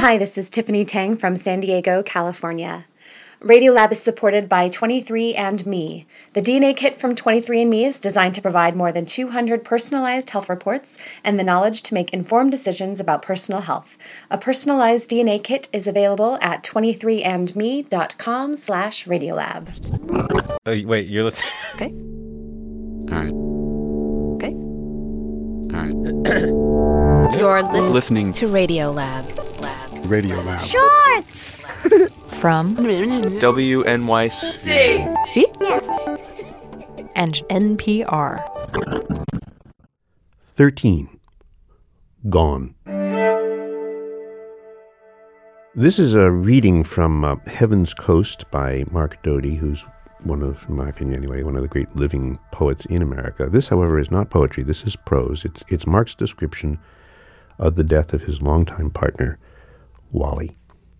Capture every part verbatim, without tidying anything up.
Hi, this is Tiffany Tang from San Diego, California. Radiolab is supported by twenty-three and me. The D N A kit from twenty-three and me is designed to provide more than two hundred personalized health reports and the knowledge to make informed decisions about personal health. A personalized D N A kit is available at twenty-three and me dot com slash radiolab. Oh, wait, you're listening? Okay. All right. Okay. All right. You're listening, Listening to Radiolab. Lab. Radiolab. Shorts! From W N Y C. C and N P R. thirteen. Gone. This is a reading from uh, Heaven's Coast by Mark Doty, who's one of, in my opinion anyway, one of the great living poets in America. This, however, is not poetry. This is prose. It's, it's Mark's description of the death of his longtime partner, Wally.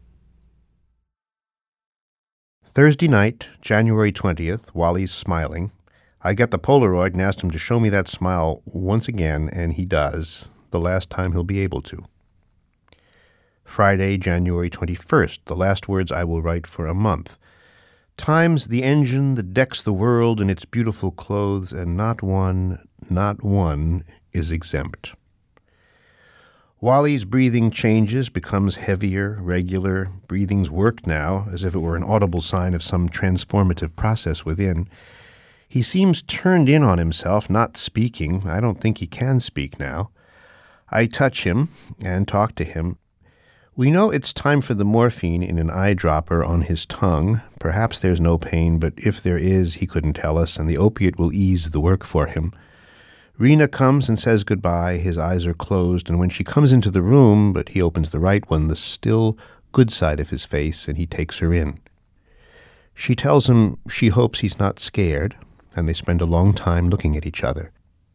Thursday night, January twentieth, Wally's smiling. I get the Polaroid and asked him to show me that smile once again, and he does, the last time he'll be able to. Friday, January twenty-first, the last words I will write for a month. Time's the engine that decks the world in its beautiful clothes, and not one, not one is exempt. Wally's breathing changes, becomes heavier, regular. Breathing's work now, as if it were an audible sign of some transformative process within. He seems turned in on himself, not speaking. I don't think he can speak now. I touch him and talk to him. We know it's time for the morphine in an eyedropper on his tongue. Perhaps there's no pain, but if there is, he couldn't tell us, and the opiate will ease the work for him. Rena comes and says goodbye. His eyes are closed, and when she comes into the room, but he opens the right one, the still good side of his face, and he takes her in. She tells him she hopes he's not scared, and they spend a long time looking at each other.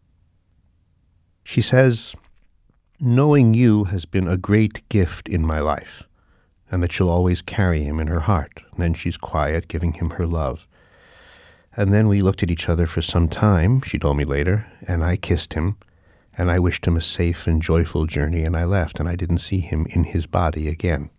She says, knowing you has been a great gift in my life, and that she'll always carry him in her heart. And then she's quiet, giving him her love. And then we looked at each other for some time, she told me later, and I kissed him, and I wished him a safe and joyful journey, and I left, and I didn't see him in his body again.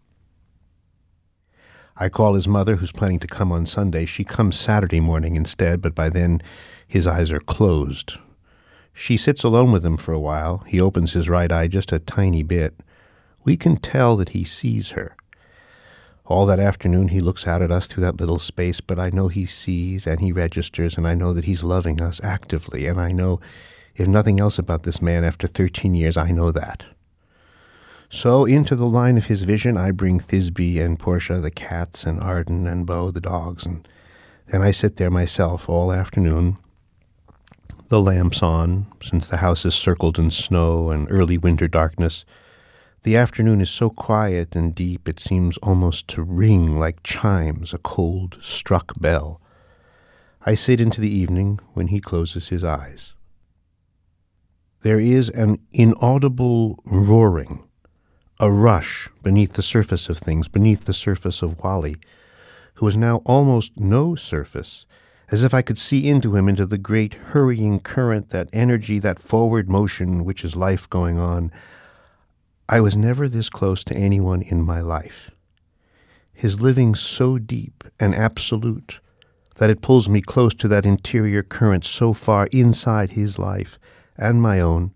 I call his mother, who's planning to come on Sunday. She comes Saturday morning instead, but by then his eyes are closed. She sits alone with him for a while. He opens his right eye just a tiny bit. We can tell that he sees her. All that afternoon he looks out at us through that little space, but I know he sees and he registers, and I know that he's loving us actively, and I know, if nothing else about this man after thirteen years, I know that. So into the line of his vision I bring Thisbe and Portia, the cats, and Arden and Bo, the dogs, and then I sit there myself all afternoon, the lamps on, since the house is circled in snow and early winter darkness. The afternoon is so quiet and deep it seems almost to ring like chimes, a cold struck bell. I sit into the evening when he closes his eyes. There is an inaudible roaring, a rush beneath the surface of things, beneath the surface of Wally, who is now almost no surface, as if I could see into him, into the great hurrying current, that energy, that forward motion which is life going on. I was never this close to anyone in my life. His living so deep and absolute that it pulls me close to that interior current so far inside his life and my own.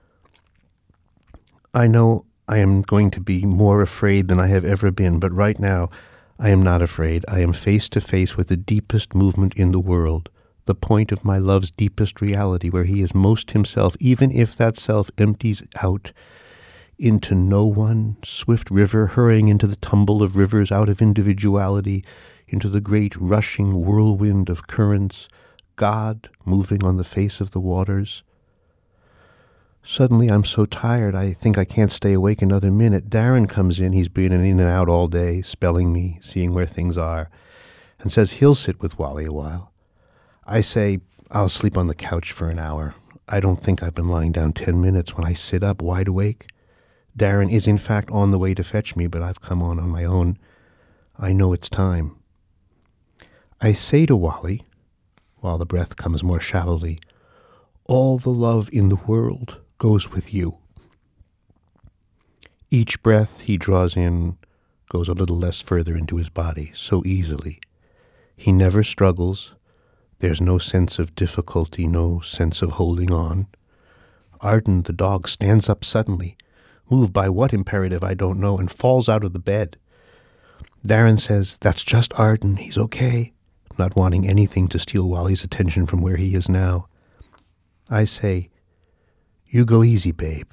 I know I am going to be more afraid than I have ever been, but right now I am not afraid. I am face to face with the deepest movement in the world, the point of my love's deepest reality, where he is most himself, even if that self empties out into no one, swift river hurrying into the tumble of rivers out of individuality, into the great rushing whirlwind of currents, God moving on the face of the waters. Suddenly I'm so tired I think I can't stay awake another minute. Darren comes in, he's been in and out all day, spelling me, seeing where things are, and says he'll sit with Wally a while. I say, I'll sleep on the couch for an hour. I don't think I've been lying down ten minutes when I sit up wide awake. Darren is in fact on the way to fetch me, but I've come on on my own. I know it's time. I say to Wally, while the breath comes more shallowly, all the love in the world goes with you. Each breath he draws in goes a little less further into his body, so easily. He never struggles. There's no sense of difficulty, no sense of holding on. Arden, the dog, stands up suddenly, moved by what imperative I don't know, and falls out of the bed. Darren says, "That's just Arden, he's okay," not wanting anything to steal Wally's attention from where he is now. I say, "You go easy, babe.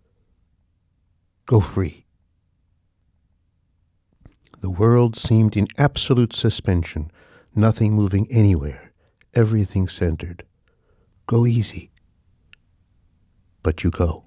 Go free." The world seemed in absolute suspension, nothing moving anywhere, everything centered. Go easy. But you go.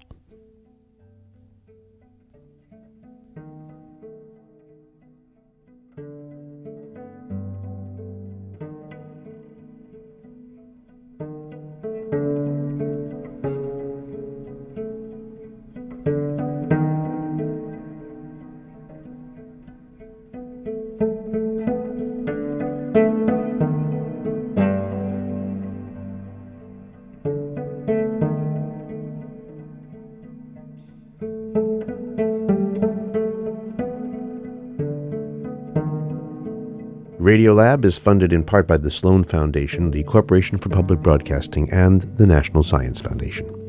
Radiolab is funded in part by the Sloan Foundation, the Corporation for Public Broadcasting, and the National Science Foundation.